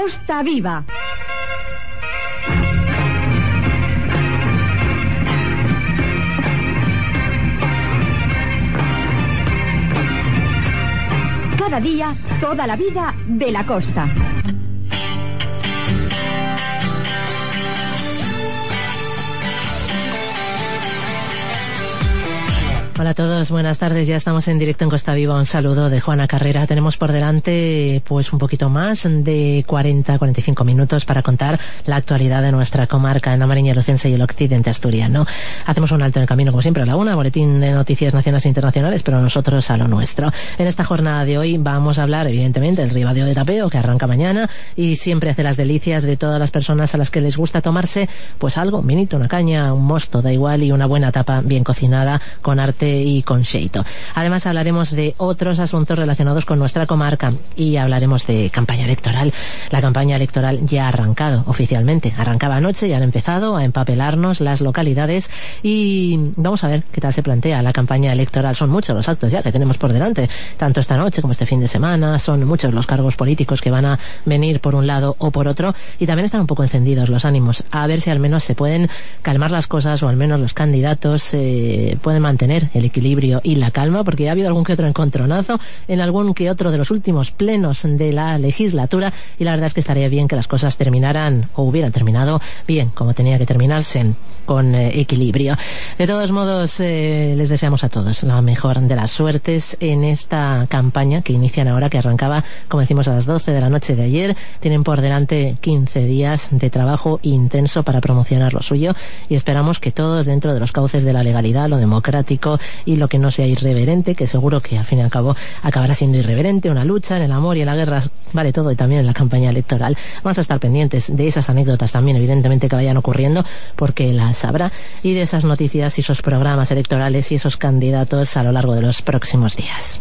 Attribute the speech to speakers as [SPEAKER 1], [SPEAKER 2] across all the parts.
[SPEAKER 1] Costa Viva. Cada día, toda la vida de la costa.
[SPEAKER 2] Hola a todos, buenas tardes, ya estamos en directo en Costa Viva. Un saludo de Juana Carrera. Tenemos por delante pues un poquito más de 40-45 minutos para contar la actualidad de nuestra comarca en la Mariña Lucense y el occidente asturiano. Hacemos un alto en el camino, como siempre, a la una, boletín de noticias nacionales e internacionales, pero nosotros a lo nuestro. En esta jornada de hoy vamos a hablar, evidentemente, del Ribadeo de Tapeo, que arranca mañana y siempre hace las delicias de todas las personas a las que les gusta tomarse pues algo, un vinito, una caña, un mosto, da igual, y una buena tapa bien cocinada con arte y con xeito. Además hablaremos de otros asuntos relacionados con nuestra comarca y hablaremos de campaña electoral. La campaña electoral ya ha arrancado oficialmente. Arrancaba anoche, ya han empezado a empapelarnos las localidades y vamos a ver qué tal se plantea la campaña electoral. Son muchos los actos ya que tenemos por delante, tanto esta noche como este fin de semana. Son muchos los cargos políticos que van a venir por un lado o por otro y también están un poco encendidos los ánimos. A ver si al menos se pueden calmar las cosas o al menos los candidatos pueden mantener el equilibrio y la calma, porque ya ha habido algún que otro encontronazo en algún que otro de los últimos plenos de la legislatura y la verdad es que estaría bien que las cosas terminaran o hubieran terminado bien, como tenía que terminarse, con equilibrio. De todos modos, les deseamos a todos la mejor de las suertes en esta campaña que inician ahora, que arrancaba, como decimos, a las 12 de la noche de ayer. Tienen por delante 15 días de trabajo intenso para promocionar lo suyo y esperamos que todos, dentro de los cauces de la legalidad, lo democrático y lo que no sea irreverente, que seguro que al fin y al cabo acabará siendo irreverente, una lucha en el amor y en la guerra, vale todo, y también en la campaña electoral. Vamos a estar pendientes de esas anécdotas también, evidentemente, que vayan ocurriendo, porque las habrá, y de esas noticias y esos programas electorales y esos candidatos a lo largo de los próximos días.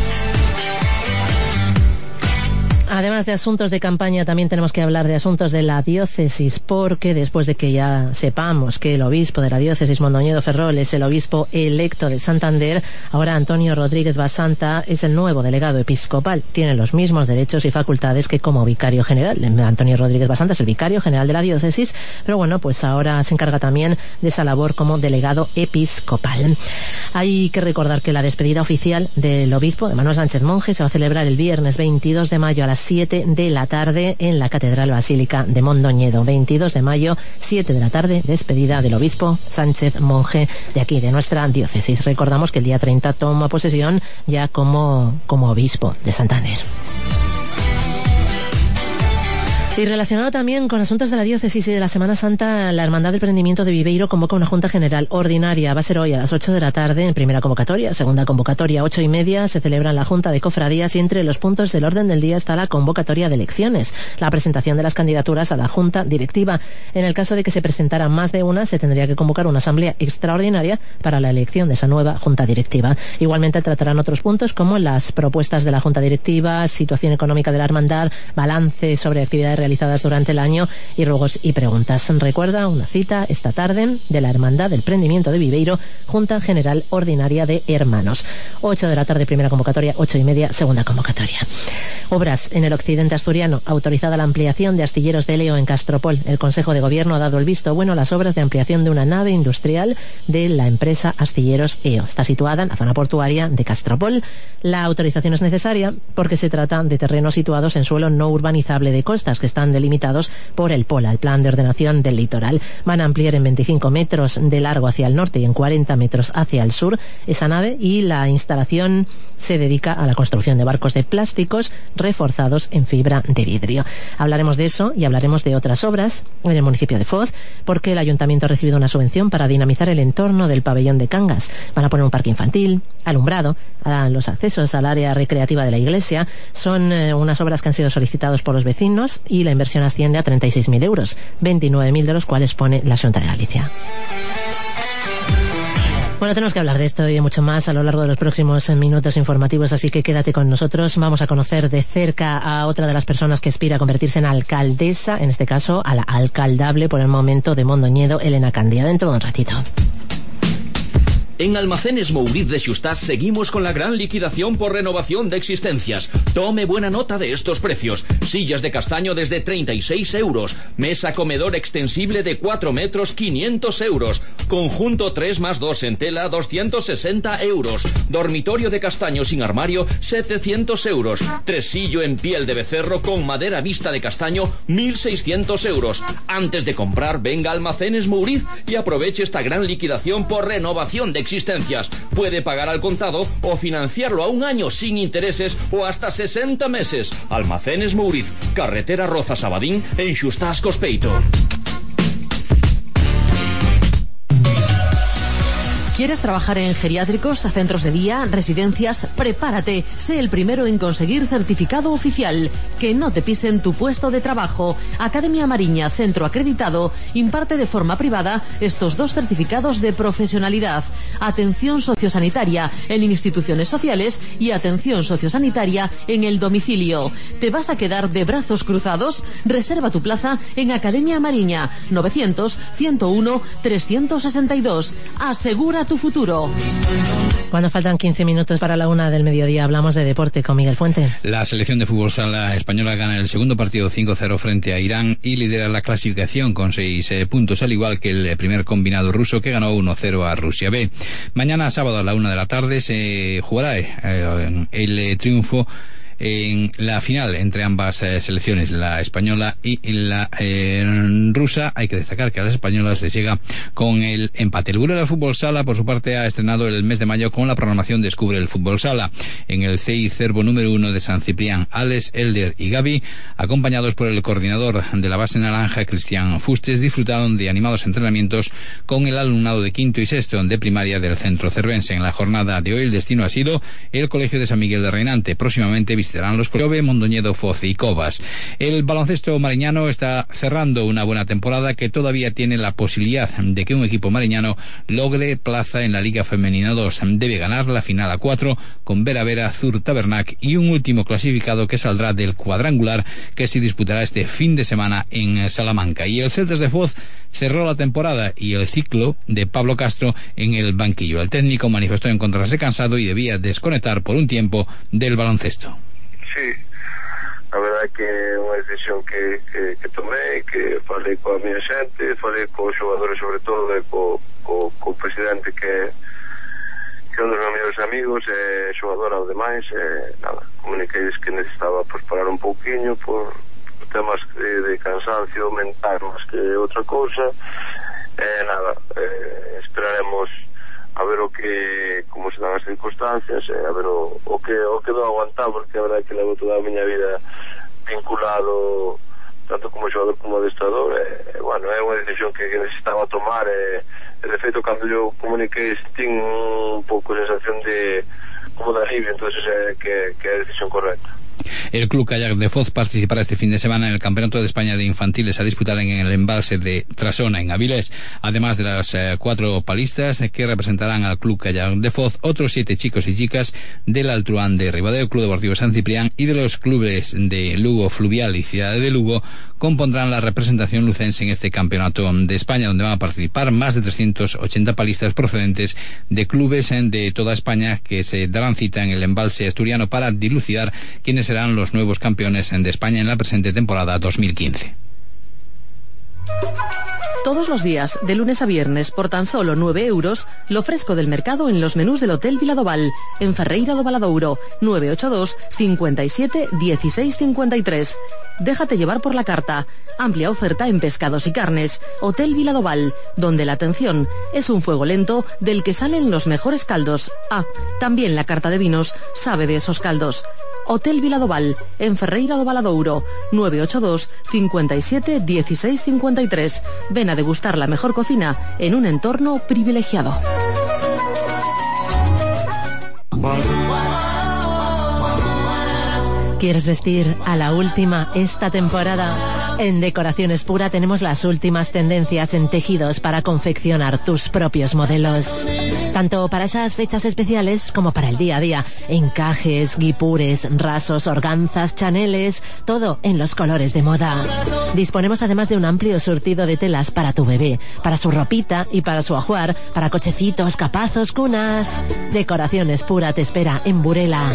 [SPEAKER 2] Además de asuntos de campaña, también tenemos que hablar de asuntos de la diócesis, porque después de que ya sepamos que el obispo de la diócesis, Mondoñedo Ferrol, es el obispo electo de Santander, ahora Antonio Rodríguez Basanta es el nuevo delegado episcopal. Tiene los mismos derechos y facultades que como vicario general. Antonio Rodríguez Basanta es el vicario general de la diócesis, pero bueno, pues ahora se encarga también de esa labor como delegado episcopal. Hay que recordar que la despedida oficial del obispo, de Manuel Sánchez Monje, se va a celebrar el viernes 22 de mayo a las 7 de la tarde en la Catedral Basílica de Mondoñedo. 22 de mayo, 7 de la tarde, despedida del obispo Sánchez Monje de aquí, de nuestra diócesis. Recordamos que el día 30 toma posesión ya como obispo de Santander. Y relacionado también con asuntos de la diócesis y de la Semana Santa, la Hermandad del Prendimiento de Viveiro convoca una Junta General Ordinaria. Va a ser hoy a las 8 de la tarde en primera convocatoria, segunda convocatoria 8:30. Se celebra en la Junta de Cofradías y entre los puntos del orden del día está la convocatoria de elecciones, la presentación de las candidaturas a la Junta Directiva. En el caso de que se presentaran más de una, se tendría que convocar una asamblea extraordinaria para la elección de esa nueva Junta Directiva. Igualmente tratarán otros puntos como las propuestas de la Junta Directiva, situación económica de la Hermandad, balance sobre actividades realizadas durante el año y ruegos y preguntas. Recuerda una cita esta tarde de la Hermandad del Prendimiento de Viveiro, Junta General Ordinaria de Hermanos. 8 de la tarde, primera convocatoria, 8:30, segunda convocatoria. Obras en el occidente asturiano. Autorizada la ampliación de astilleros de Leo en Castropol. El Consejo de Gobierno ha dado el visto bueno a las obras de ampliación de una nave industrial de la empresa Astilleros EO. Está situada en la zona portuaria de Castropol. La autorización es necesaria porque se trata de terrenos situados en suelo no urbanizable de costas, que están delimitados por el POLA, el Plan de Ordenación del Litoral. Van a ampliar en 25 metros de largo hacia el norte y en 40 metros hacia el sur esa nave, y la instalación se dedica a la construcción de barcos de plásticos reforzados en fibra de vidrio. Hablaremos de eso y hablaremos de otras obras en el municipio de Foz, porque el ayuntamiento ha recibido una subvención para dinamizar el entorno del pabellón de Cangas. Van a poner un parque infantil, alumbrado, a los accesos al área recreativa de la iglesia. Son unas obras que han sido solicitadas por los vecinos y la inversión asciende a 36.000 euros, 29.000 de los cuales pone la Xunta de Galicia. Bueno, tenemos que hablar de esto y de mucho más a lo largo de los próximos minutos informativos, así que quédate con nosotros. Vamos a conocer de cerca a otra de las personas que aspira a convertirse en alcaldesa, en este caso a la alcaldable por el momento de Mondoñedo, Elena Candia, dentro de un ratito.
[SPEAKER 3] En Almacenes Mouriz de Xustás seguimos con la gran liquidación por renovación de existencias. Tome buena nota de estos precios. Sillas de castaño desde 36 euros. Mesa comedor extensible de 4 metros, 500 euros. Conjunto 3+2 en tela, 260 euros. Dormitorio de castaño sin armario, 700 euros. Tresillo en piel de becerro con madera vista de castaño, 1.600 euros. Antes de comprar, venga a Almacenes Mouriz y aproveche esta gran liquidación por renovación de existencias. Puede pagar al contado o financiarlo a un año sin intereses o hasta 60 meses. Almacenes Mouriz, carretera Rozas-Abadín en Xustás Cospeito.
[SPEAKER 4] ¿Quieres trabajar en geriátricos, centros de día, residencias? Prepárate, sé el primero en conseguir certificado oficial. Que no te pisen tu puesto de trabajo. Academia Mariña, centro acreditado, imparte de forma privada estos 2 certificados de profesionalidad. Atención sociosanitaria en instituciones sociales y atención sociosanitaria en el domicilio. ¿Te vas a quedar de brazos cruzados? Reserva tu plaza en Academia Mariña, 900-101-362. Asegura tu futuro.
[SPEAKER 2] Cuando faltan 15 minutos para la 1 del mediodía, hablamos de deporte con Miguel Fuente.
[SPEAKER 5] La selección de fútbol sala española gana el segundo partido 5-0 frente a Irán y lidera la clasificación con 6 puntos, al igual que el primer combinado ruso que ganó 1-0 a Rusia B. Mañana sábado a la 1 de la tarde se jugará el triunfo en la final entre ambas selecciones, la española y la rusa. Hay que destacar que a las españolas les llega con el empate. El Burela Fútbol Sala, por su parte, ha estrenado el mes de mayo con la programación Descubre el Fútbol Sala. En el CI Cervo número 1 de San Ciprián, Alex, Elder y Gaby, acompañados por el coordinador de la base naranja, Cristian Fustes, disfrutaron de animados entrenamientos con el alumnado de quinto y sexto de primaria del centro cervense. En la jornada de hoy el destino ha sido el Colegio de San Miguel de Reinante. Próximamente visitarán los Cove, Mondoñedo, Foz y Covas. El baloncesto mariñano está cerrando una buena temporada que todavía tiene la posibilidad de que un equipo mariñano logre plaza en la Liga Femenina 2. Debe ganar la final a 4 con Vera Vera, Zur Tabernac y un último clasificado que saldrá del cuadrangular que se disputará este fin de semana en Salamanca. Y el Celtas de Foz cerró la temporada y el ciclo de Pablo Castro en el banquillo. El técnico manifestó encontrarse cansado y debía desconectar por un tiempo del baloncesto.
[SPEAKER 6] Sí, a verdade que é unha decisión que tomei, que falei coa miña xente, falei cos xogadores sobre todo e co presidente que é un dos meus mellores amigos, xogador ao demais, nada, comuniqueis que necesitaba pues, parar un pouquiño por temas de cansancio mental máis que outra cousa, nada, esperaremos a ver o que, como se dan as circunstancias, a ver o que dou aguantar, porque a verdade é que levo toda a miña vida vinculado tanto como xogador como adestrador, bueno, é unha decisión que necesitaba tomar, de feito, cando eu comuniquei tin un pouco a sensación de como de alivio, entonces que é a decisión correcta.
[SPEAKER 5] El Club Kayak de Foz participará este fin de semana en el Campeonato de España de Infantiles a disputar en el embalse de Trasona, en Avilés. Además de las 4 palistas que representarán al Club Kayak de Foz, otros 7 chicos y chicas del Altruán de Ribadeo, Club Deportivo San Ciprián y de los clubes de Lugo Fluvial y Ciudad de Lugo compondrán la representación lucense en este Campeonato de España, donde van a participar más de 380 palistas procedentes de clubes de toda España que se darán cita en el embalse asturiano para dilucidar quiénes serán los nuevos campeones de España en la presente temporada 2015.
[SPEAKER 4] Todos los días, de lunes a viernes, por tan solo 9 euros, lo fresco del mercado en los menús del Hotel Viladoval, en Ferreira do Valadouro, 982 57 16 53. Déjate llevar por la carta. Amplia oferta en pescados y carnes. Hotel Viladoval, donde la atención es un fuego lento del que salen los mejores caldos. Ah, también la carta de vinos sabe de esos caldos. Hotel Viladoval, en Ferreira do Valadouro, 982 57 16 53. Ven a degustar la mejor cocina en un entorno privilegiado.
[SPEAKER 2] ¿Quieres vestir a la última esta temporada? En Decoraciones Pura tenemos las últimas tendencias en tejidos para confeccionar tus propios modelos. tanto para esas fechas especiales como para el día a día. Encajes, guipures, rasos, organzas, chaneles, todo en los colores de moda. Disponemos además de un amplio surtido de telas para tu bebé, para su ropita y para su ajuar, para cochecitos, capazos, cunas. Decoraciones Pura te espera en Burela.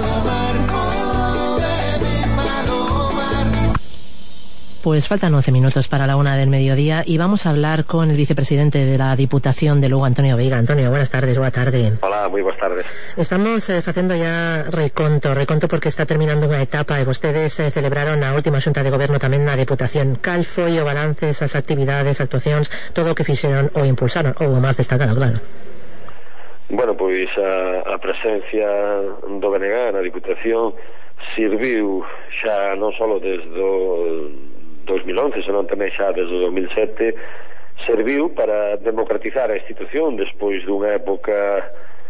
[SPEAKER 2] Pues faltan 11 minutos para la 1 del mediodía y vamos a hablar con el vicepresidente de la Diputación de Lugo, Antonio Veiga. Antonio, buenas tardes, boa tarde.
[SPEAKER 7] Hola, moi boas tardes.
[SPEAKER 2] Estamos facendo ya reconto porque está terminando unha etapa e vostedes celebraron a última xunta de goberno tamén na Diputación. Cal foi o balance, esas actividades, actuacións, todo o que fixeron ou impulsaron, ou o máis destacado, claro?
[SPEAKER 7] Bueno, pois a presencia do BNG na Diputación serviu xa non só desde o 2011, senón tamén xa desde o 2007, serviu para democratizar a institución despois dunha época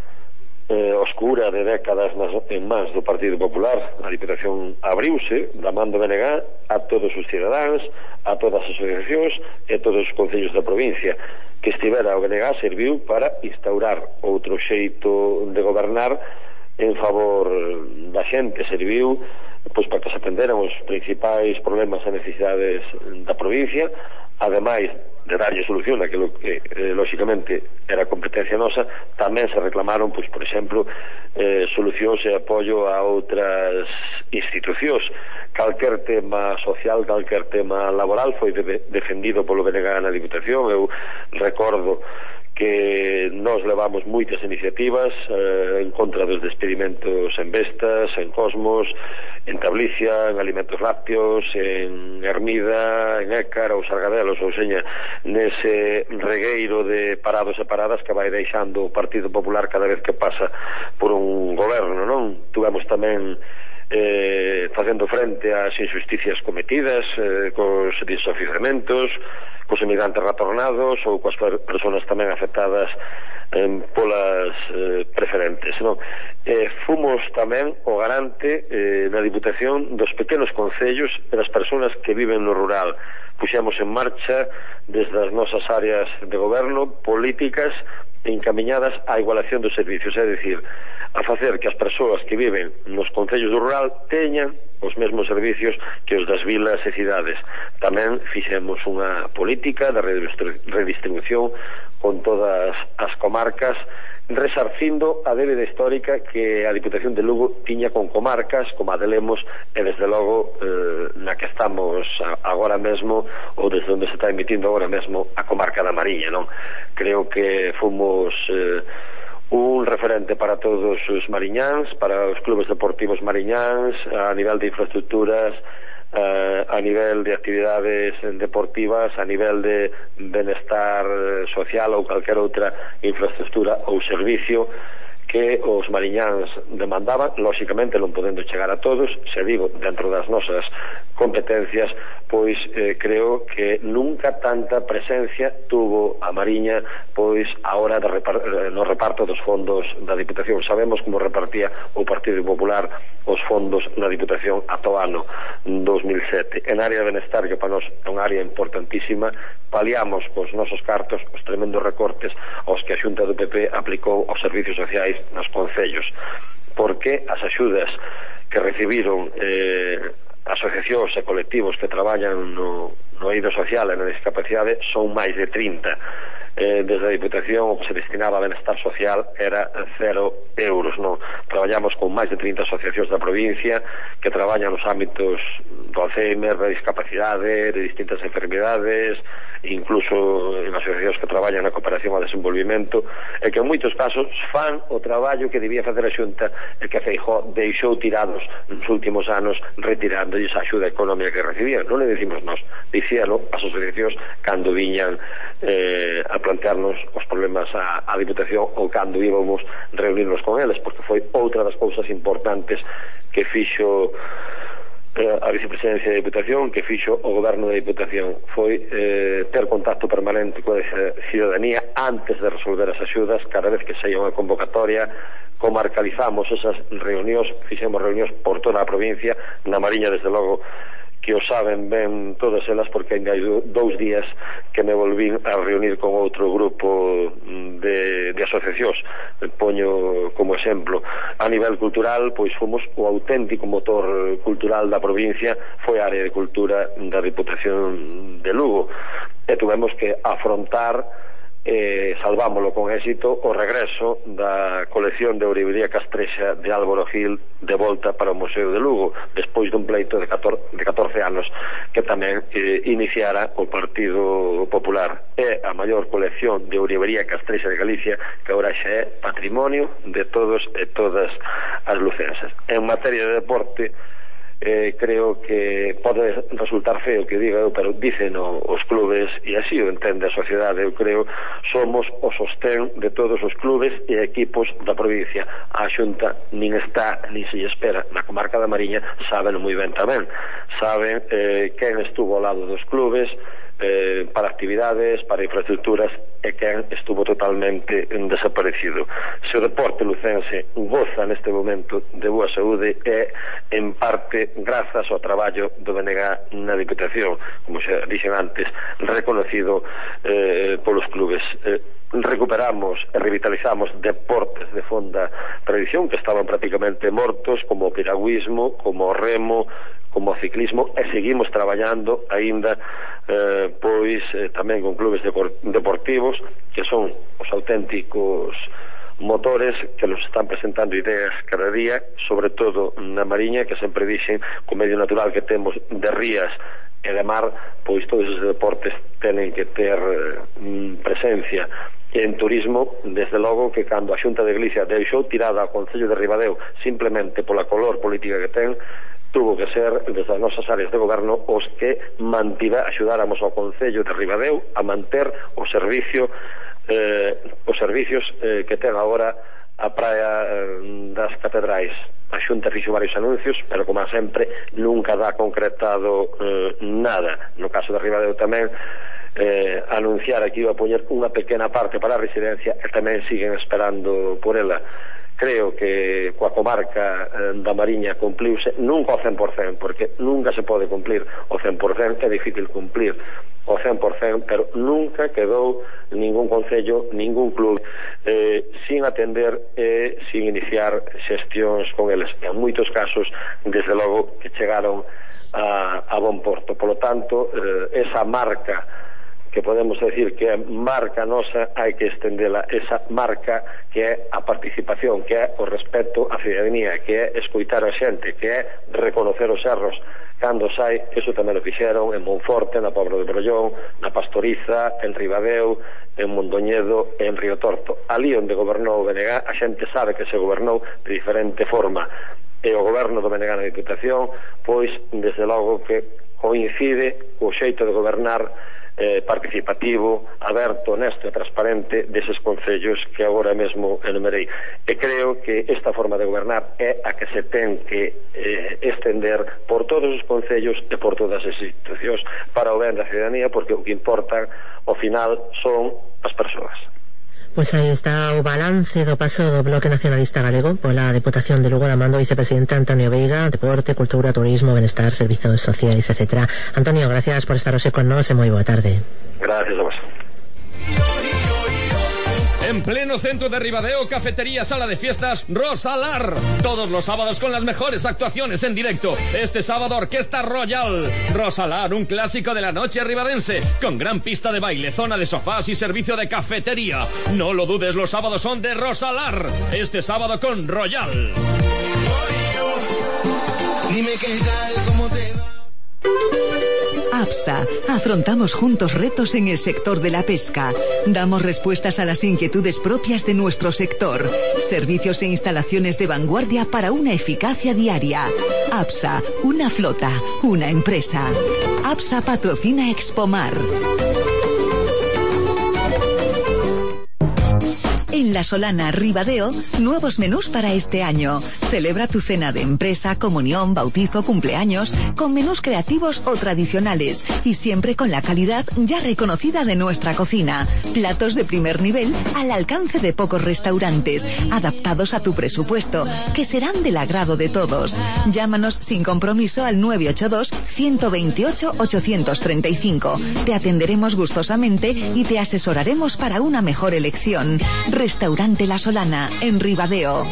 [SPEAKER 7] oscura de décadas en mans do Partido Popular. A Diputación abriuse da man do BNG a todos os cidadáns, a todas as asociacións e a todos os concellos da provincia. Que estivera o BNG serviu para instaurar outro xeito de gobernar en favor da xente, serviu pois para que se atenderan os principais problemas e necesidades da provincia, ademais de darlle solución aquilo que lóxicamente era competencia nosa. Tamén se reclamaron, pois, por exemplo, solucións e apoio a outras institucións. Calquer tema social, calquer tema laboral foi defendido polo BNG na Diputación. Eu recordo que nós levamos moitas iniciativas en contra dos despedimentos en Vestas, en Cosmos, en Tablicia, en Alimentos Lácteos, en Hermida, en Écar ou Sargadelos, ou seña, nese regueiro de parados e paradas que vai deixando o Partido Popular cada vez que pasa por un goberno, non? Tuvemos tamén facendo frente ás injusticias cometidas, cos desoficiamentos, cos emigrantes retornados ou coas persoas tamén afectadas polas preferentes, non? Fomos tamén o garante na Diputación dos pequenos concellos e das persoas que viven no rural. Puxemos en marcha desde as nosas áreas de goberno políticas encamiñadas á igualación dos servicios, é dicir, a facer que as persoas que viven nos concellos do rural teñan os mesmos servicios que os das vilas e cidades. Tamén fixemos unha política de redistribución con todas as comarcas, resarcindo a débeda histórica que a Diputación de Lugo tiña con comarcas como a de Lemos e desde logo na que estamos agora mesmo, ou desde onde se está emitindo agora mesmo a comarca da Mariña, non? Creo que fomos un referente para todos os mariñáns, para os clubes deportivos mariñáns, a nivel de infraestructuras, a nivel de actividades deportivas, a nivel de benestar social ou calquer outra infraestructura ou servicio que os mariñáns demandaban, lóxicamente non podendo chegar a todos, se digo, dentro das nosas competencias, pois creo que nunca tanta presencia tuvo a Mariña pois a hora no reparto dos fondos da Diputación. Sabemos como repartía o Partido Popular os fondos na Diputación ata o ano 2007. En área de benestar, que para nós é unha área importantísima, paliamos cos nosos cartos os tremendos recortes aos que a Xunta do PP aplicou aos servicios sociais nos concellos, porque as axudas que recibiron asociacións e colectivos que traballan no eido social e na discapacidade son máis de 30. Desde a Diputación o que se destinaba a benestar social era 0 euros, non? Traballamos con máis de 30 asociacións da provincia que traballan nos ámbitos do Alzheimer, da discapacidade, de distintas enfermidades, incluso en asociacións que traballan na cooperación ao desenvolvimento, e que en moitos casos fan o traballo que debía facer a Xunta e que Feijóo deixou tirados nos últimos anos retirándoles a axuda económica que recibían. Non le decimos nós, dicíalo as asociacións cando viñan a plantearnos os problemas á Diputación ou cando íbamos reunirnos con eles, porque foi outra das cousas importantes que fixo a vicepresidencia da Diputación, que fixo o goberno da Diputación, foi ter contacto permanente coa ciudadanía antes de resolver as axudas. Cada vez que saía unha convocatoria comarcalizamos esas reunións, fixemos reunións por toda a provincia. Na Mariña, desde logo, que o saben ben todas elas, porque ainda hai 2 días que me volvín a reunir con outro grupo de asociacións. Poño como exemplo, a nivel cultural, pois fomos o auténtico motor cultural da provincia, foi a área de cultura da Diputación de Lugo, e tuvemos que afrontar salvámoslo con éxito o regreso da colección de Ourivería Castrexa de Álvaro Gil de volta para o Museo de Lugo, despois dun pleito de 14 anos que tamén iniciara o Partido Popular. É a maior colección de Ourivería Castrexa de Galicia, que agora xa é patrimonio de todos e todas as lucenses. En materia de deporte, creo que pode resultar feo que diga eu, pero dicen os clubes, e así o entende a sociedade. Eu creo somos o sostén de todos os clubes e equipos da provincia. A Xunta nin está, nin se espera. Na comarca da Mariña saben moi ben tamén, saben quen estuvo ao lado dos clubes para actividades, para infraestructuras, e quen estuvo totalmente desaparecido. Se o deporte lucense goza neste momento de boa saúde, é en parte grazas ao traballo do BNG na Diputación, como xa dixen antes, reconocido polos clubes. Recuperamos e revitalizamos deportes de fonda tradición que estaban prácticamente mortos, como o piragüismo, como o remo, como o ciclismo, e seguimos traballando aínda tamén con clubes deportivos que son os auténticos motores que nos están presentando ideas cada día, sobre todo na Mariña, que sempre dixen co medio natural que temos de rías e de mar, pois todos os deportes tenen que ter presencia. E en turismo, desde logo que cando a Xunta de Galicia deixou tirada ao Concello de Ribadeo simplemente pola color política que ten, tuvo que ser desde as nosas áreas de goberno os que axudáramos ao Concello de Ribadeo a manter o servicio os servicios que ten agora a praia das Catedrais. A Xunta fixo varios anuncios, pero como sempre nunca dá concretado nada. No caso de Ribadeo tamén anunciar que iba a poñer unha pequena parte para a residencia, e tamén siguen esperando por ela. Creo que coa comarca da Mariña cumpliuse, nunca ao 100%, porque nunca se pode cumplir o 100%, é difícil cumplir o 100%, pero nunca quedou ningún concello, ningún club sin atender e sin iniciar xestións con eles. En moitos casos, desde logo, que chegaron a bon porto. Por lo tanto, esa marca que podemos decir que é marca nosa, hai que estendela, esa marca que é a participación, que é o respeto á cidadanía, que é escoitar a xente, que é reconocer os erros cando sai. Eso tamén o fixeron en Monforte, na Pobra de Brollón, na Pastoriza, en Ribadeo, en Mondoñedo e en Río Torto. Ali onde gobernou o BNG, a xente sabe que se gobernou de diferente forma, e o goberno do BNG na Diputación, pois, desde logo que coincide co xeito de gobernar participativo, aberto, honesto e transparente deses concellos que agora mesmo enumerei. E creo que esta forma de gobernar é a que se ten que estender por todos os concellos e por todas as institucións para o ben da cidadanía, porque o que importa ao final son as persoas.
[SPEAKER 2] Pois aí está o balance do paso do Bloque Nacionalista Galego pola Deputación de Lugo da mando vicepresidente Antonio Veiga, Deporte, Cultura, Turismo, Benestar, Servizos Sociais, etc. Antonio, gracias por estar hoxe con nós e moi boa tarde.
[SPEAKER 7] Gracias a vos.
[SPEAKER 3] En pleno centro de Ribadeo, cafetería, sala de fiestas, Rosalar. Todos los sábados con las mejores actuaciones en directo. Este sábado, Orquesta Royal. Rosalar, un clásico de la noche ribadense, con gran pista de baile, zona de sofás y servicio de cafetería. No lo dudes, los sábados son de Rosalar. Este sábado con Royal.
[SPEAKER 8] Dime qué tal, cómo te va.
[SPEAKER 9] APSA. Afrontamos juntos retos en el sector de la pesca. Damos respuestas a las inquietudes propias de nuestro sector. Servicios e instalaciones de vanguardia para una eficacia diaria. APSA. Una flota. Una empresa. APSA patrocina Expomar. En La Solana, Ribadeo, nuevos menús para este año. Celebra tu cena de empresa, comunión, bautizo, cumpleaños, con menús creativos o tradicionales y siempre con la calidad ya reconocida de nuestra cocina. Platos de primer nivel al alcance de pocos restaurantes, adaptados a tu presupuesto, que serán del agrado de todos. Llámanos sin compromiso al 982-128-835. Te atenderemos gustosamente y te asesoraremos para una mejor elección. Restaurante La Solana, en Ribadeo.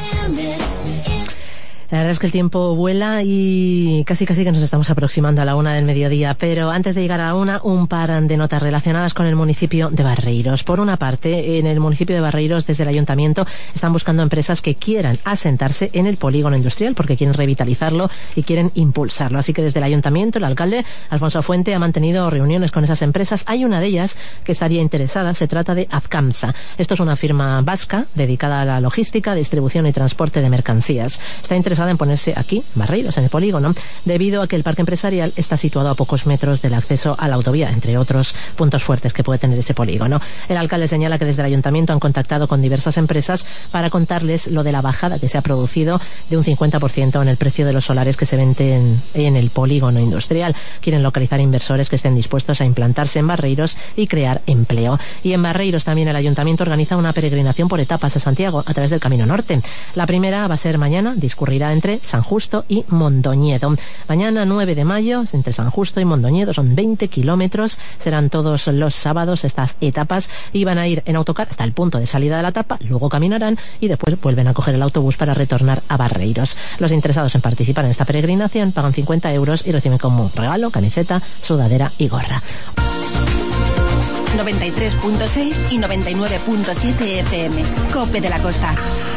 [SPEAKER 2] La verdad es que el tiempo vuela y casi que nos estamos aproximando a la 1 del mediodía, pero antes de llegar a la 1, un par de notas relacionadas con el municipio de Barreiros. Por una parte, en el municipio de Barreiros, desde el ayuntamiento, están buscando empresas que quieran asentarse en el polígono industrial porque quieren revitalizarlo y quieren impulsarlo. Así que desde el ayuntamiento, el alcalde Alfonso Fuente ha mantenido reuniones con esas empresas. Hay una de ellas que estaría interesada, se trata de Azcamsa. Esto es una firma vasca dedicada a la logística, distribución y transporte de mercancías. Está interesada en ponerse aquí, Barreiros, en el polígono, debido a que el parque empresarial está situado a pocos metros del acceso a la autovía, entre otros puntos fuertes que puede tener ese polígono. El alcalde señala que desde el ayuntamiento han contactado con diversas empresas para contarles lo de la bajada que se ha producido de un 50% en el precio de los solares que se venden en el polígono industrial. Quieren localizar inversores que estén dispuestos a implantarse en Barreiros y crear empleo. Y en Barreiros también el ayuntamiento organiza una peregrinación por etapas a Santiago a través del Camino Norte. La primera va a ser mañana, discurrirá entre San Justo y Mondoñedo. Mañana 9 de mayo, entre San Justo y Mondoñedo, son 20 kilómetros, serán todos los sábados estas etapas y van a ir en autocar hasta el punto de salida de la etapa, luego caminarán y después vuelven a coger el autobús para retornar a Barreiros. Los interesados en participar en esta peregrinación pagan 50 euros y reciben como regalo camiseta, sudadera y gorra.
[SPEAKER 1] 93.6 y 99.7 FM. COPE de la Costa.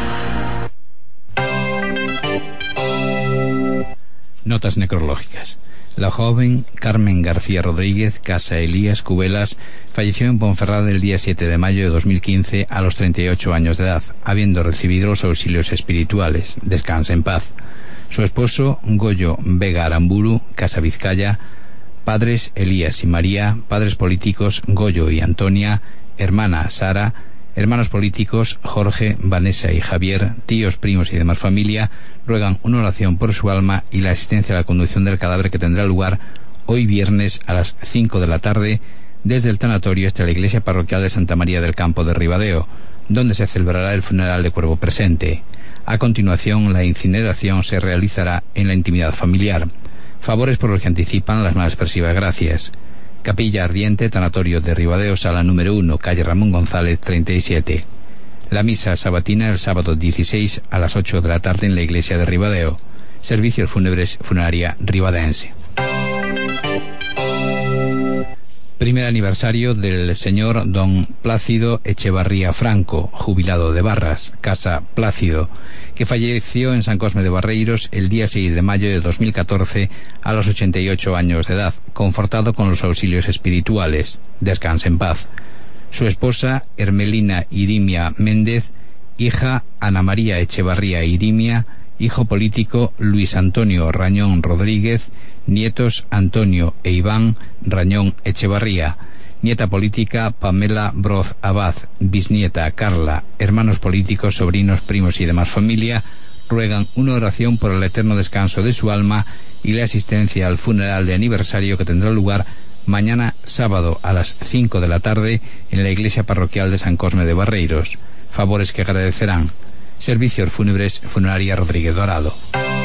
[SPEAKER 5] Notas necrológicas. La joven Carmen García Rodríguez, casa Elías Cubelas, falleció en Ponferrada el día 7 de mayo de 2015 a los 38 años de edad, habiendo recibido los auxilios espirituales. Descansa en paz. Su esposo, Goyo Vega Aramburu, casa Vizcaya, padres Elías y María, padres políticos Goyo y Antonia, hermana Sara, hermanos políticos Jorge, Vanessa y Javier, tíos, primos y demás familia, ruegan una oración por su alma y la asistencia a la conducción del cadáver que tendrá lugar hoy viernes a las 5 de la tarde desde el tanatorio hasta la iglesia parroquial de Santa María del Campo de Ribadeo, donde se celebrará el funeral de cuerpo presente. A continuación, la incineración se realizará en la intimidad familiar. Favores por los que anticipan las más expresivas gracias. Capilla Ardiente, tanatorio de Ribadeo, sala número 1, calle Ramón González 37. La misa sabatina el sábado 16 a las 8 de la tarde en la iglesia de Ribadeo. Servicios fúnebres, funeraria ribadense. Primer aniversario del señor don Plácido Echevarría Franco, jubilado de Barras, casa Plácido, que falleció en San Cosme de Barreiros el día 6 de mayo de 2014 a los 88 años de edad, confortado con los auxilios espirituales. Descanse en paz. Su esposa, Hermelina Irimia Méndez, hija Ana María Echevarría Irimia, hijo político Luis Antonio Rañón Rodríguez, nietos Antonio e Iván Rañón Echevarría, nieta política Pamela Broz Abad, bisnieta Carla, hermanos políticos, sobrinos, primos y demás familia, ruegan una oración por el eterno descanso de su alma y la asistencia al funeral de aniversario que tendrá lugar mañana sábado a las 5 de la tarde en la iglesia parroquial de San Cosme de Barreiros. Favores que agradecerán. Servicios fúnebres, funeraria Rodríguez Dorado.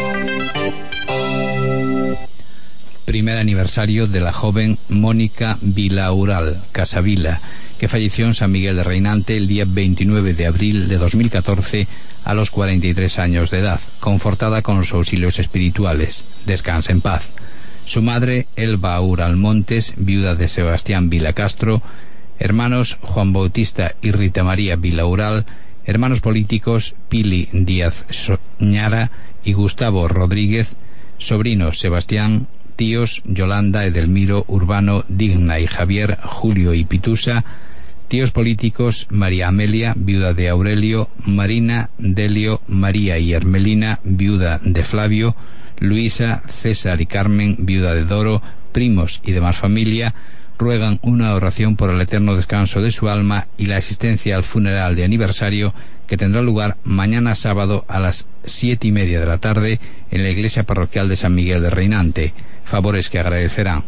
[SPEAKER 5] Primer aniversario de la joven Mónica Vilaural, Casavila, que falleció en San Miguel de Reinante el día 29 de abril de 2014 a los 43 años de edad, confortada con los auxilios espirituales. Descansa en paz. Su madre, Elba Ural Montes, viuda de Sebastián Vila Castro, hermanos Juan Bautista y Rita María Vilaural, hermanos políticos Pili Díaz Soñara y Gustavo Rodríguez, sobrinos Sebastián, tíos Yolanda, Edelmiro, Urbano, Digna y Javier, Julio y Pitusa, tíos políticos María Amelia, viuda de Aurelio, Marina, Delio, María y Hermelina, viuda de Flavio, Luisa, César y Carmen, viuda de Doro, primos y demás familia, ruegan una oración por el eterno descanso de su alma y la asistencia al funeral de aniversario que tendrá lugar mañana sábado a las 7:30 de la tarde en la iglesia parroquial de San Miguel de Reinante. Favores que agradecerán.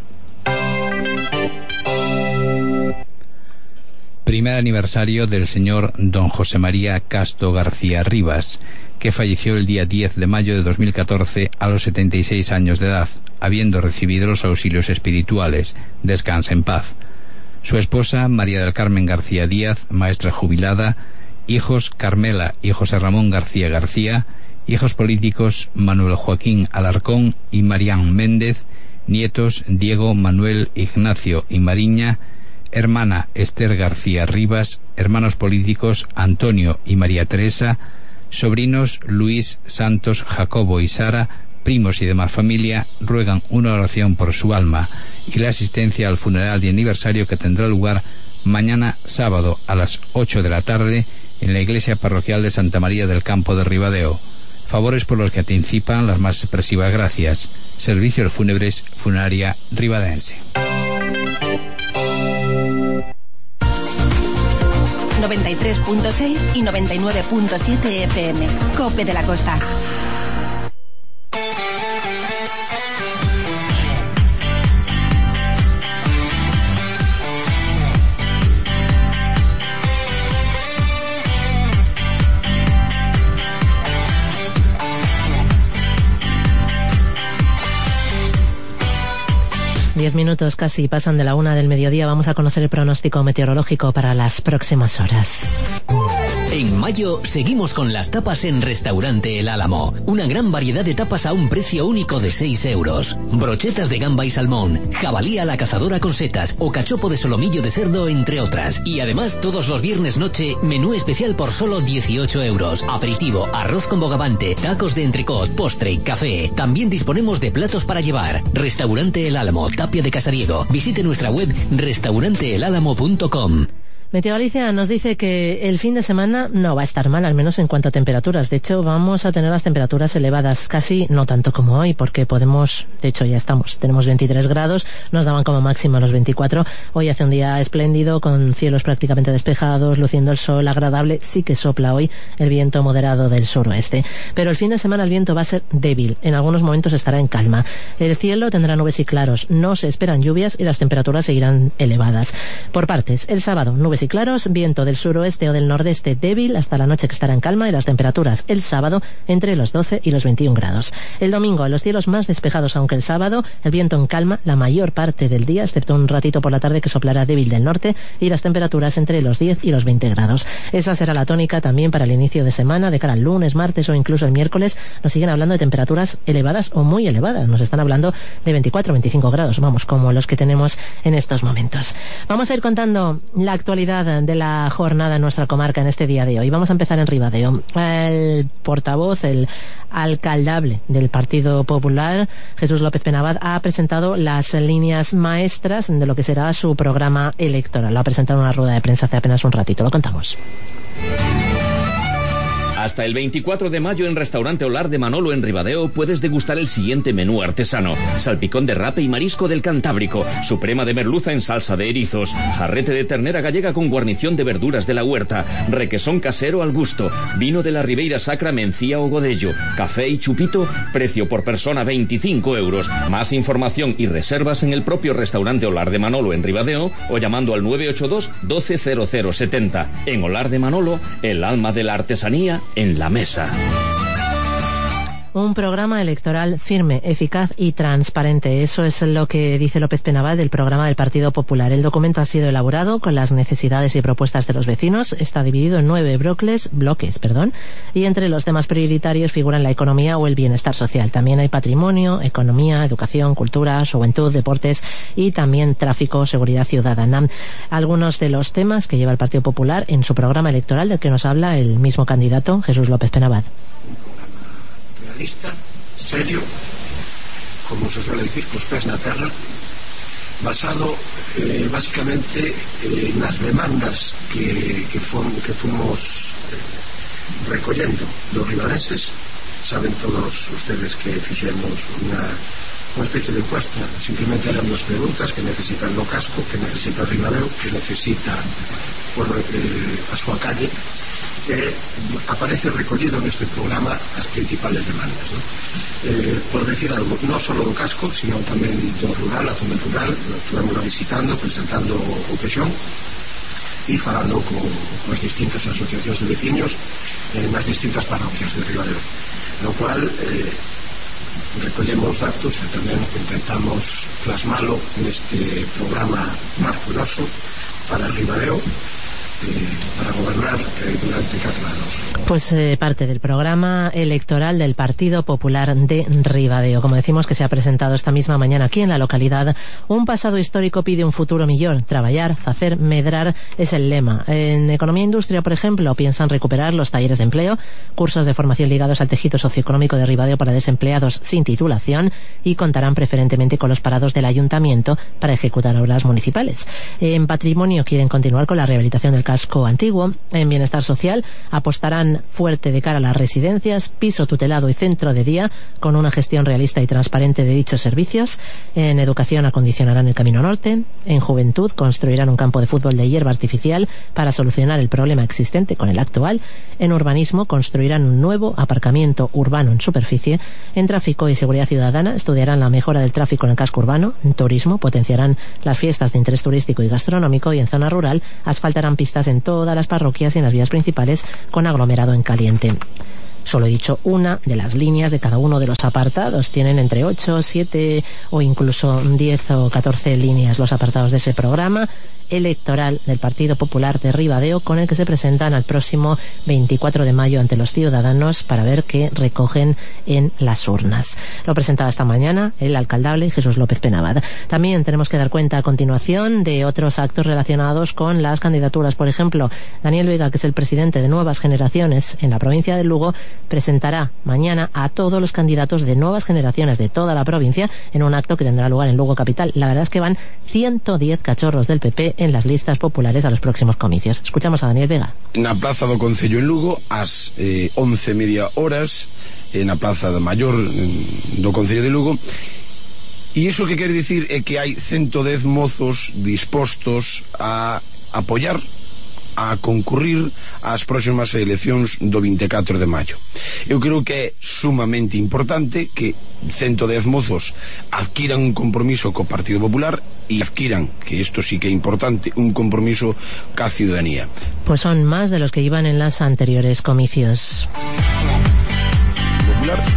[SPEAKER 5] Primer aniversario del señor don José María Casto García Rivas, que falleció el día 10 de mayo de 2014 a los 76 años de edad, habiendo recibido los auxilios espirituales. Descansa en paz. Su esposa, María del Carmen García Díaz, maestra jubilada, hijos Carmela y José Ramón García García, hijos políticos Manuel Joaquín Alarcón y Marián Méndez, nietos Diego, Manuel, Ignacio y Mariña, hermana Esther García Rivas, hermanos políticos Antonio y María Teresa, sobrinos Luis, Santos, Jacobo y Sara, primos y demás familia, ruegan una oración por su alma y la asistencia al funeral de aniversario que tendrá lugar mañana sábado a las 8 de la tarde en la iglesia parroquial de Santa María del Campo de Ribadeo. Favores por los que anticipan las más expresivas gracias. Servicios Fúnebres Funeraria Ribadense.
[SPEAKER 1] 93.6 y 99.7 FM. COPE de la Costa.
[SPEAKER 2] Diez minutos casi pasan de la 1 del mediodía. Vamos a conocer el pronóstico meteorológico para las próximas horas.
[SPEAKER 10] En mayo seguimos con las tapas en Restaurante El Álamo. Una gran variedad de tapas a un precio único de 6 euros. Brochetas de gamba y salmón, jabalí a la cazadora con setas o cachopo de solomillo de cerdo, entre otras. Y además todos los viernes noche, menú especial por solo 18 euros. Aperitivo, arroz con bogavante, tacos de entrecot, postre y café. También disponemos de platos para llevar. Restaurante El Álamo, Tapia de Casariego. Visite nuestra web restauranteelálamo.com.
[SPEAKER 2] Meteo Galicia nos dice que el fin de semana no va a estar mal, al menos en cuanto a temperaturas. De hecho, vamos a tener las temperaturas elevadas, casi no tanto como hoy, porque tenemos 23 grados, nos daban como máximo los 24. Hoy hace un día espléndido, con cielos prácticamente despejados, luciendo el sol agradable. Sí que sopla hoy el viento moderado del suroeste. Pero el fin de semana el viento va a ser débil, en algunos momentos estará en calma. El cielo tendrá nubes y claros, no se esperan lluvias y las temperaturas seguirán elevadas. Por partes, el sábado, nubes y claros, viento del suroeste o del nordeste débil hasta la noche, que estará en calma, y las temperaturas el sábado entre los 12 y los 21 grados. El domingo los cielos más despejados, aunque el sábado el viento en calma la mayor parte del día, excepto un ratito por la tarde que soplará débil del norte, y las temperaturas entre los 10 y los 20 grados. Esa será la tónica también para el inicio de semana. De cara al lunes, martes o incluso el miércoles nos siguen hablando de temperaturas elevadas o muy elevadas. Nos están hablando de 24 o 25 grados, vamos, como los que tenemos en estos momentos. Vamos a ir contando la actualidad de la jornada en nuestra comarca en este día de hoy. Vamos a empezar en Ribadeo. El portavoz, el alcaldable del Partido Popular, Jesús López Penabad, ha presentado las líneas maestras de lo que será su programa electoral. Lo ha presentado en una rueda de prensa hace apenas un ratito. Lo contamos.
[SPEAKER 3] Hasta el 24 de mayo en Restaurante Olar de Manolo en Ribadeo puedes degustar el siguiente menú artesano: salpicón de rape y marisco del Cantábrico, suprema de merluza en salsa de erizos, jarrete de ternera gallega con guarnición de verduras de la huerta, requesón casero al gusto, vino de la Ribeira Sacra, mencía o godello, café y chupito, precio por persona 25 euros. Más información y reservas en el propio Restaurante Olar de Manolo en Ribadeo o llamando al 982 120070. En Olar de Manolo, el alma de la artesanía en la mesa.
[SPEAKER 2] Un programa electoral firme, eficaz y transparente. Eso es lo que dice López Penabad del programa del Partido Popular. El documento ha sido elaborado con las necesidades y propuestas de los vecinos. Está dividido en 9 bloques, y entre los temas prioritarios figuran la economía o el bienestar social. También hay patrimonio, economía, educación, cultura, juventud, deportes y también tráfico, seguridad ciudadana. Algunos de los temas que lleva el Partido Popular en su programa electoral, del que nos habla el mismo candidato, Jesús López Penabad.
[SPEAKER 11] Serio, como se suele decir, pues pés na terra, basado básicamente en las demandas que fuimos recollendo los ribadenses, saben todos ustedes que fixemos unha especie de encuesta. Simplemente eran dos preguntas: que necesitan no casco, que necesita Ribadeo, que necesita por a súa calle. Aparece recollido neste programa as principales demandas, ¿no? Por decir algo, non só do casco, sino tamén do rural, a zona rural. Nos estuvemos visitando, presentando o Pexón e falando con as distintas asociacións de veciños nas distintas parroquias de Ribadeo, no cual recollemos datos e tamén intentamos plasmalo neste programa marfuroso para Ribadeo, para gobernar durante 4 anos.
[SPEAKER 2] Pues parte del programa electoral del Partido Popular de Ribadeo. Como decimos, que se ha presentado esta misma mañana aquí en la localidad. Un pasado histórico pide un futuro millor. Traballar, facer, medrar es el lema. En Economía e Industria, por ejemplo, piensan recuperar los talleres de empleo, cursos de formación ligados al tejido socioeconómico de Ribadeo para desempleados sin titulación, y contarán preferentemente con los parados del ayuntamiento para ejecutar obras municipales. En Patrimonio quieren continuar con la rehabilitación del casco antiguo. En Bienestar Social apostarán fuerte de cara a las residencias, piso tutelado y centro de día, con una gestión realista y transparente de dichos servicios. En Educación acondicionarán el Camino Norte. En Juventud construirán un campo de fútbol de hierba artificial para solucionar el problema existente con el actual. En Urbanismo construirán un nuevo aparcamiento urbano en superficie. En Tráfico y Seguridad Ciudadana estudiarán la mejora del tráfico en el casco urbano. En Turismo potenciarán las fiestas de interés turístico y gastronómico. Y en Zona Rural asfaltarán pistas en todas las parroquias y en las vías principales con aglomerado en caliente. Solo he dicho una de las líneas de cada uno de los apartados. Tienen entre 8, 7 o incluso 10 o 14 líneas los apartados de ese programa electoral del Partido Popular de Ribadeo, con el que se presentan al próximo 24 de mayo ante los ciudadanos para ver qué recogen en las urnas. Lo presentaba esta mañana el alcaldable Jesús López Penabad. También tenemos que dar cuenta a continuación de otros actos relacionados con las candidaturas. Por ejemplo, Daniel Vega, que es el presidente de Nuevas Generaciones en la provincia de Lugo, presentará mañana a todos los candidatos de Nuevas Generaciones de toda la provincia en un acto que tendrá lugar en Lugo capital. La verdad es que van 110 cachorros del PP en las listas populares a los próximos comicios. Escuchamos a Daniel Vega.
[SPEAKER 12] Na Plaza do Concello en Lugo, ás 11:30 horas, na Plaza do Maior do Concello de Lugo. E iso que quere dicir é que hai 110 mozos dispostos a apoiar, a concurrir ás próximas eleccións do 24 de maio. Eu creo que é sumamente importante que 110 mozos adquiran un compromiso co Partido Popular e adquiran, que isto sí que é importante, un compromiso ca ciudadanía.
[SPEAKER 2] Pues son más de los que iban en las anteriores comicios.
[SPEAKER 12] Popular.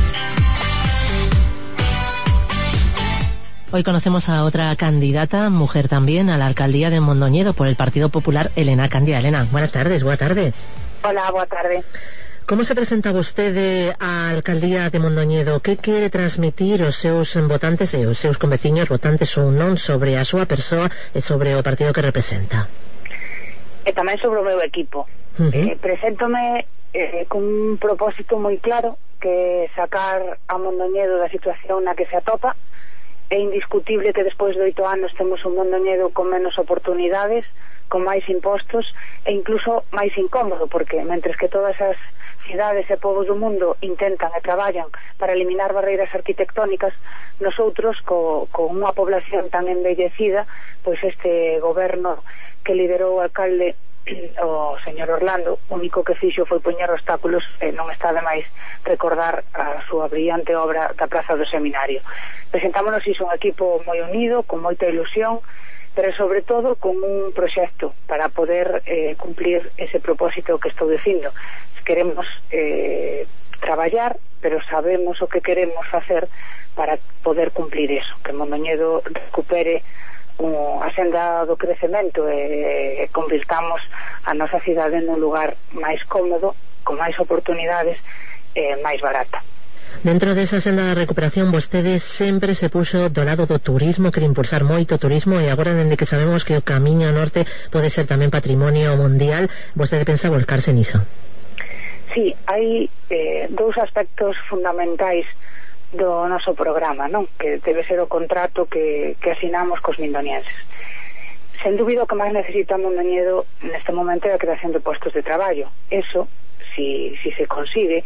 [SPEAKER 2] Hoy conocemos a otra candidata, mujer también, a la alcaldía de Mondoñedo por el Partido Popular, Elena Candia. Elena, buenas tardes, boa tarde.
[SPEAKER 13] Hola, boa tarde.
[SPEAKER 2] Como se presenta vostede á alcaldía de Mondoñedo? Que quere transmitir aos seus votantes e aos seus conveciños, votantes ou non, sobre a súa persoa e sobre o partido que representa?
[SPEAKER 13] E tamén sobre o meu equipo. Preséntome con un propósito moi claro, que sacar a Mondoñedo da situación na que se atopa. É indiscutible que despois de 8 anos temos un Mondoñedo con menos oportunidades, con máis impostos e incluso máis incómodo, porque mentres que todas as cidades e povos do mundo intentan e traballan para eliminar barreiras arquitectónicas, nosotros, con unha población tan envellecida, pois este goberno que liderou o alcalde, o señor Orlando, o único que fixo foi poñer obstáculos, e non está de máis recordar a súa brillante obra da Praza do Seminario. Presentámonos iso un equipo moi unido, con moita ilusión, pero sobre todo con un proxecto para poder cumplir ese propósito que estou dicindo. Queremos traballar, pero sabemos o que queremos facer para poder cumplir eso, que Mondoñedo recupere a senda do crecemento e convirtamos a nosa cidade nun lugar máis cómodo, con máis oportunidades e máis barata.
[SPEAKER 2] Dentro desa senda de recuperación, vostede sempre se puxo do lado do turismo, quere impulsar moito turismo, e agora, dende que sabemos que o Camiño Norte pode ser tamén patrimonio mundial, vostede pensa volcarse niso?
[SPEAKER 13] Sí, hai dous aspectos fundamentais do noso programa, non? Que debe ser o contrato que asinamos cos mindonienses. Sen dúbida, o que máis necesita Mondoñedo neste momento é a creación de postos de traballo. Eso, si se consigue,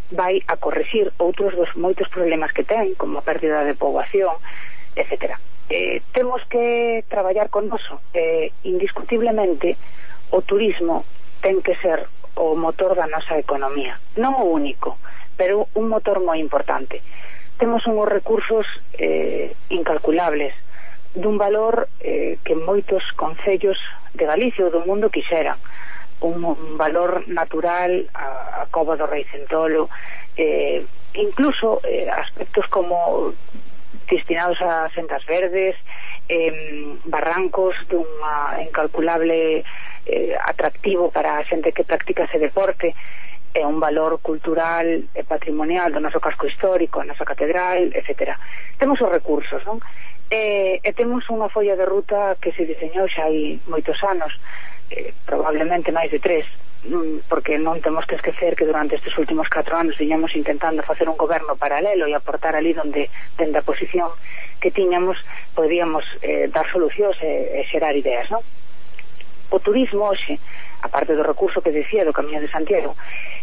[SPEAKER 13] vai a corrixir outros dos moitos problemas que ten, como a pérdida de poboación, etcétera. Temos que traballar con noso. Indiscutiblemente o turismo ten que ser o motor da nosa economía, non o único, pero un motor moi importante. Temos unhos recursos incalculables, dun valor que moitos concellos de Galicia ou do mundo quixeran, un valor natural, a Cova do Rei Centolo, incluso aspectos como destinados a sendas verdes, barrancos dun incalculable atractivo para a xente que practica ese deporte, un valor cultural e patrimonial do noso casco histórico, a nosa catedral, etc. Temos os recursos, non? E temos unha folla de ruta que se diseñou xa hai moitos anos, probablemente máis de 3, porque non temos que esquecer que durante estes últimos 4 anos viñamos intentando facer un goberno paralelo e aportar ali donde, dende a posición que tiñamos, podíamos dar solucións e xerar ideas, non? O turismo hoxe, aparte do recurso que decía do Camiño de Santiago,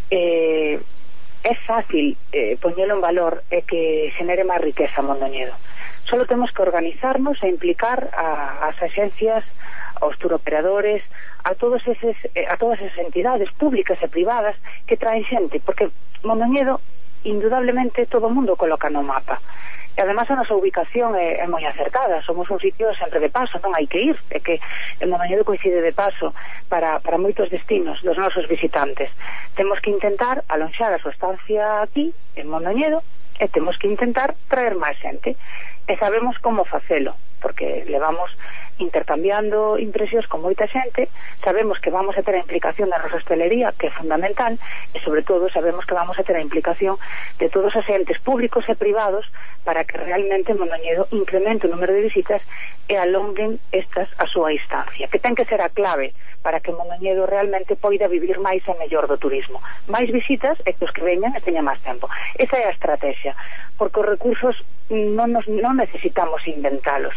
[SPEAKER 13] é fácil poñelo en valor e que xenere máis riqueza a Mondoñedo. Solo temos que organizarnos e implicar as axencias, aos turoperadores, a todas esas entidades públicas e privadas que traen xente, porque Mondoñedo indudablemente todo o mundo coloca no mapa. E además a nosa ubicación é moi acertada, somos un sitio sempre de paso, non hai que ir, é que o Mondoñedo coincide de paso para moitos destinos dos nosos visitantes. Temos que intentar alonxar a súa estancia aquí en Mondoñedo e temos que intentar traer máis xente, e sabemos como facelo, porque levamos intercambiando impresións con moita xente, sabemos que vamos a ter a implicación da nosa hostelería, que é fundamental, e sobre todo sabemos que vamos a ter a implicación de todos os entes públicos e privados para que realmente Mondoñedo incremente o número de visitas e alonguen estas a súa instancia, que ten que ser a clave para que Mondoñedo realmente poida vivir máis e mellor do turismo. Máis visitas e que os que veñan e teñan máis tempo. Esa é a estrategia, porque os recursos non necesitamos inventalos.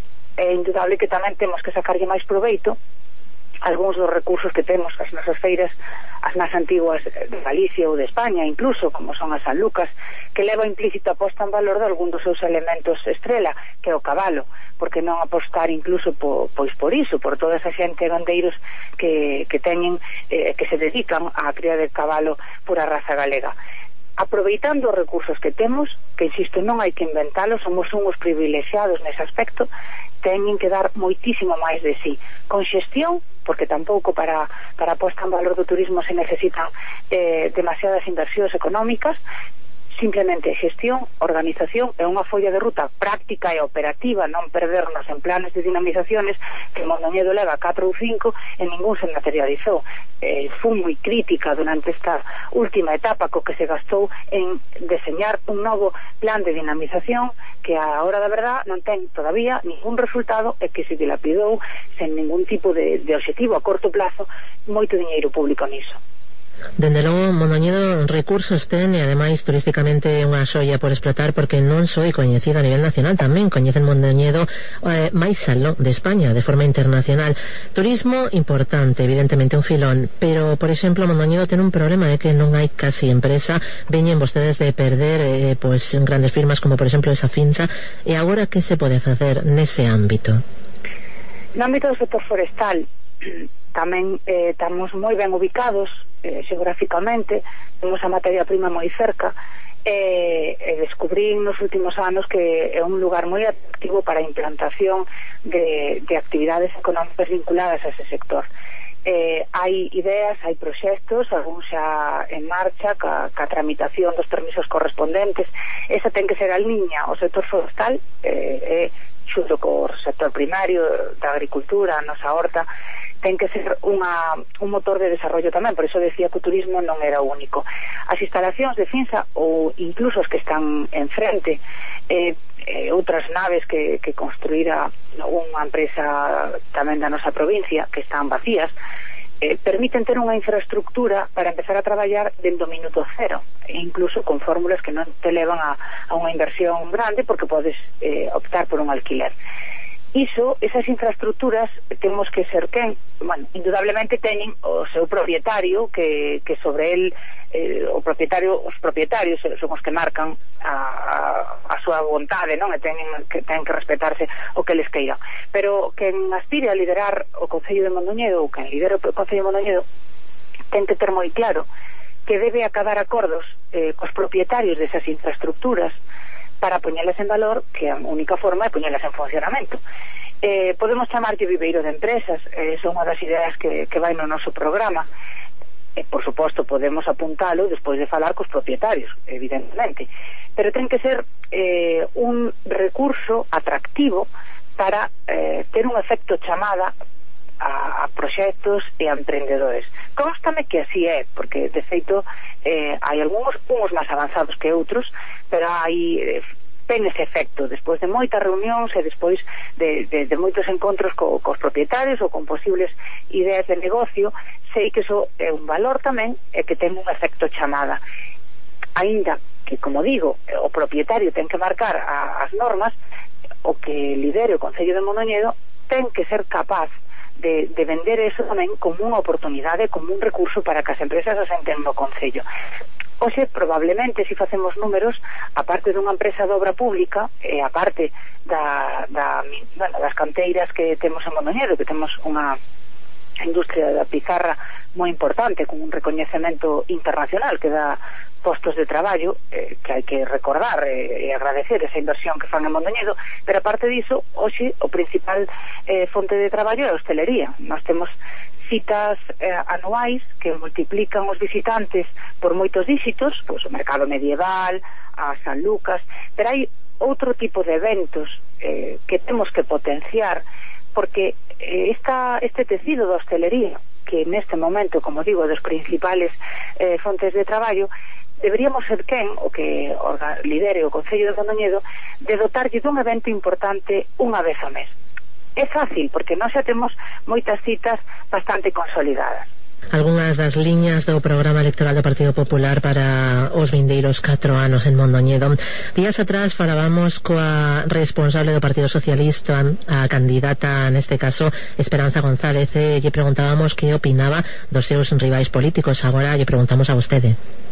[SPEAKER 13] É indudable que tamén temos que sacarlle máis proveito algúns dos recursos que temos, as nosas feiras, as máis antiguas de Galicia ou de España, incluso, como son as San Lucas, que leva implícita a posta en valor de algún dos seus elementos estrela, que é o cabalo, porque non apostar incluso por iso, por toda esa xente gandeiros que teñen, que se dedican á cría de cabalo pura raza galega. Aproveitando os recursos que temos, que insisto, non hai que inventalos, somos unhos privilexiados nese aspecto, teñen que dar moitísimo máis de sí, con xestión, porque tampouco para a posta en valor do turismo se necesitan demasiadas inversións económicas, simplemente xestión, organización e unha folla de ruta práctica e operativa, non perdernos en planes de dinamizaciones que Mondoñedo leva 4 ou 5 e ningún se materializou. Fui moi crítica durante esta última etapa co que se gastou en deseñar un novo plan de dinamización que a hora da verdad non ten todavía ningún resultado e que se dilapidou sen ningún tipo de objetivo a corto plazo moito diñeiro público niso.
[SPEAKER 2] Dende logo, Mondoñedo recursos ten e ademais turísticamente unha xoia por explotar, porque non só é coñecido a nivel nacional, tamén coñecen Mondoñedo máis aló de España de forma internacional. Turismo importante, evidentemente un filón, pero por exemplo Mondoñedo ten un problema de que non hai casi empresa. Veñen vostedes de perder grandes firmas como por exemplo esa Finsa, e agora que se pode facer nese ámbito?
[SPEAKER 13] No ámbito do sector forestal tamén estamos moi ben ubicados xeográficamente, temos a materia prima moi cerca e descubrí nos últimos anos que é un lugar moi atractivo para a implantación de actividades económicas vinculadas a ese sector. Hai ideas, hai proxectos, algún xa en marcha ca tramitación dos permisos correspondentes. Esa ten que ser a liña, o sector forestal xunto co sector primario da agricultura, a nosa horta, ten que ser un motor de desarrollo tamén. Por iso decía que o turismo non era o único. As instalacións de Finsa ou incluso as que están enfrente, outras naves que construíra unha empresa tamén da nosa provincia que están vacías, permiten ter unha infraestructura para empezar a traballar dentro do minuto cero, e incluso con fórmulas que non te levan a unha inversión grande, porque podes optar por un alquiler. esas infraestructuras temos que ser indudablemente teñen o seu propietario que sobre el os propietarios son os que marcan a súa vontade, non? E ten que respetarse o que les queira, pero quen aspire a liderar o Concello de Mondoñedo ou quen lidera o Concello de Mondoñedo ten que ter moi claro que debe acabar acordos cos propietarios desas infraestructuras para poñelas en valor, que a única forma é poñelas en funcionamento. Podemos chamarlle viveiro de empresas, son unha das ideas que vai no noso programa. Por suposto, podemos apuntalo despois de falar cos propietarios, evidentemente, pero ten que ser un recurso atractivo para ter un efecto chamada a proxectos e a emprendedores. Constame que así é, porque de feito hai uns máis avanzados que outros, pero hai ten ese efecto despois de moitas reunións e despois de moitos encontros cos propietarios ou con posibles ideas de negocio. Sei que iso é un valor tamén e que ten un efecto chamada, aínda que, como digo, o propietario ten que marcar as normas. O que lidere o Concello de Mondoñedo ten que ser capaz de vender eso tamén como unha oportunidade, como un recurso para que as empresas asenten no Concello. Oxe, probablemente, se facemos números, a parte dunha empresa de obra pública e a parte das canteiras que temos en Mondoñedo, que temos unha industria da pizarra moi importante, con un recoñecemento internacional que dá postos de traballo, que hai que recordar e agradecer esa inversión que fan en Mondoñedo, pero aparte diso, hoxe o principal fonte de traballo é a hostelería. Nós temos citas anuais que multiplican os visitantes por moitos díxitos, pois o mercado medieval, a San Lucas, pero hai outro tipo de eventos que temos que potenciar, porque este tecido da hostelería, que neste momento, como digo, dos principales fontes de traballo, deberíamos ser o que lidere o Concello de Mondoñedo, de dotarlle dun evento importante unha vez ao mes. É fácil, porque nós xa temos moitas citas bastante consolidadas.
[SPEAKER 2] Algunhas das liñas do programa electoral do Partido Popular para os vindeiros 4 anos en Mondoñedo. Días atrás falábamos coa responsable do Partido Socialista, a candidata, neste caso, Esperanza González, e lle preguntábamos que opinaba dos seus rivais políticos. Agora lle preguntamos a vostede.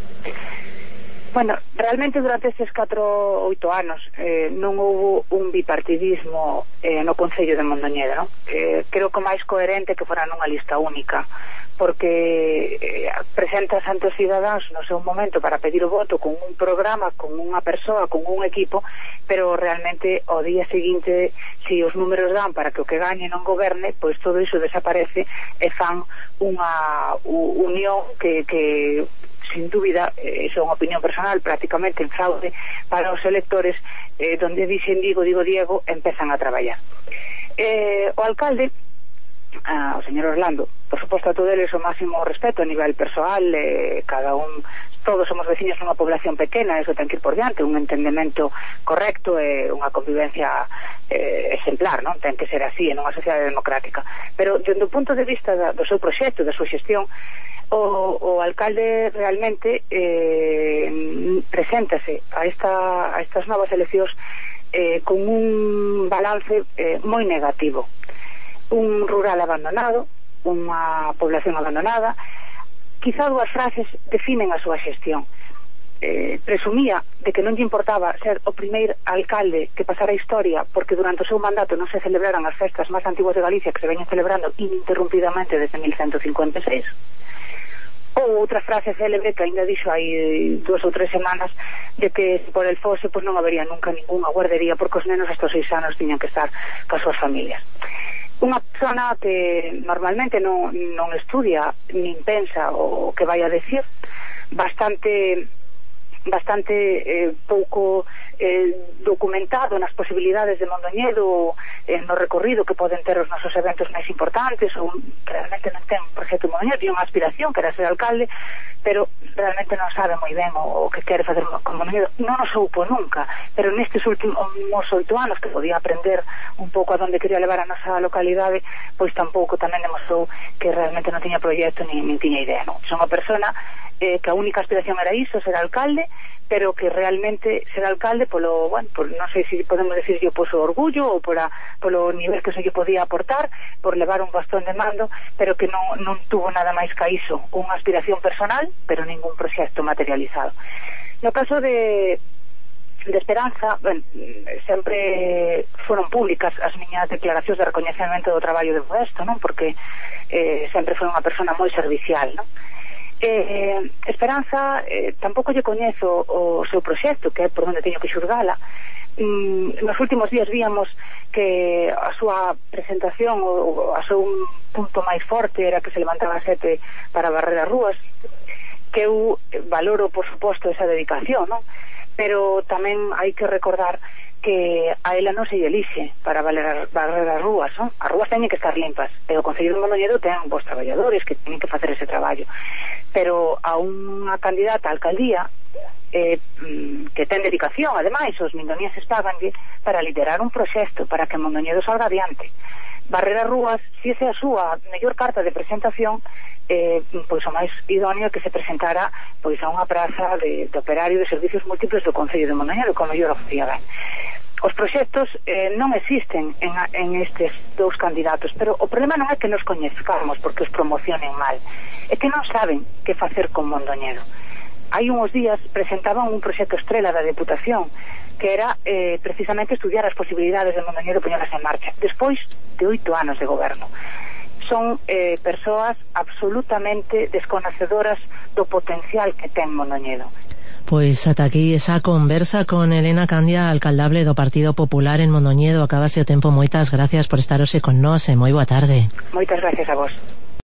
[SPEAKER 13] Bueno, realmente durante estes 8 anos non houve un bipartidismo no Concello de Mondoñedo, non? Creo que o máis coherente que fora nunha lista única, porque presentas ante os cidadáns no seu momento para pedir o voto con un programa, con unha persoa, con un equipo, pero realmente ao día seguinte, se os números dan para que o que gañe non goberne, pois todo iso desaparece e fan unha unión que sin dúbida, iso é unha opinión personal, prácticamente en fraude para os electores, donde dicen Digo, Diego, empezan a traballar. O alcalde, o señor Orlando, por suposto a todo eles o máximo respeto a nivel persoal, cada un, todos somos veciños nunha población pequena, eso ten que ir por diante, un entendemento correcto e unha convivencia exemplar, non? Ten que ser así en unha sociedade democrática, pero dende o punto de vista do seu proxecto, da súa xestión, o alcalde realmente preséntase a estas novas eleccións con un balance moi negativo, un rural abandonado, unha población abandonada. Quizá dúas frases definen a súa xestión. Presumía de que non lle importaba ser o primeiro alcalde que pasara a historia porque durante o seu mandato non se celebraran as festas máis antiguas de Galicia, que se veñen celebrando ininterrumpidamente desde 1156. Ou outra frase célebre que ainda dixo hai 2 ou 3 semanas, de que se por el fose pois non habería nunca ninguna guardería porque os nenos estos 6 anos tiñan que estar coas súas familias. Unha persona que normalmente non estudia nin pensa o que vai a decir, bastante pouco documentado nas posibilidades de Mondoñedo, no recorrido que poden ter os nosos eventos máis importantes, ou realmente non ten un proxecto de Mondoñedo, ten unha aspiración que era ser alcalde, pero realmente non sabe moi ben o que quere facer con Mondoñedo. Non o soupo nunca, pero nestes últimos 8 anos que podía aprender un pouco a donde quería levar a nosa localidade, pois tampouco tamén demostrou que realmente non tiña proxecto nin tiña idea, non? Son unha persona que a única aspiración era iso, ser alcalde, pero que realmente ser alcalde polo, bueno, por, non sei se podemos decir yo por o orgullo ou polo nivel que se lle podía aportar, por levar un bastón de mando, pero que non tuvo nada máis que iso, unha aspiración personal, pero ningún proxecto materializado. No caso de Esperanza, bueno, sempre foron públicas as miñas declaracións de recoñecemento do traballo de Modesto, non? Porque sempre foi unha persona moi servicial, non? Esperanza, tampouco lle coñezo o seu proxecto, que é por onde teño que xurgala. Nos últimos días víamos que a súa presentación, o a seu punto máis forte era que se levantaba a 7 para barrer as rúas, que eu valoro, por suposto, esa dedicación, non? Pero tamén hai que recordar que a ela non se lle elixe para barrer as rúas, non? As rúas teñen que estar limpas, e o Concello de Mondoñedo ten bons traballadores que teñen que facer ese traballo, pero a unha candidata a alcaldía que ten dedicación, ademais os mindoñeses paganlle para liderar un proxecto para que Mondoñedo salga adiante. Barrer as rúas, se esa é a súa mellor carta de presentación, pois o máis idóneo que se presentara pois a unha praza de operario de servicios múltiples do Concello de Mondoñedo, como mellor o facía ben. Os proxectos non existen en estes dous candidatos, pero o problema non é que nos coñezcamos porque os promocionen mal, é que non saben que facer con Mondoñedo. Hai uns días presentaban un proxecto estrela da Deputación que era precisamente estudiar as posibilidades de Mondoñedo poñelas en marcha despois de 8 anos de goberno. Son persoas absolutamente desconocedoras do potencial que ten Mondoñedo.
[SPEAKER 2] Pois ata aquí esa conversa con Elena Candia, alcaldable do Partido Popular en Mondoñedo. Acabase o tempo, moitas gracias por estar hoxe con nós e moi boa tarde.
[SPEAKER 13] Moitas gracias a vos.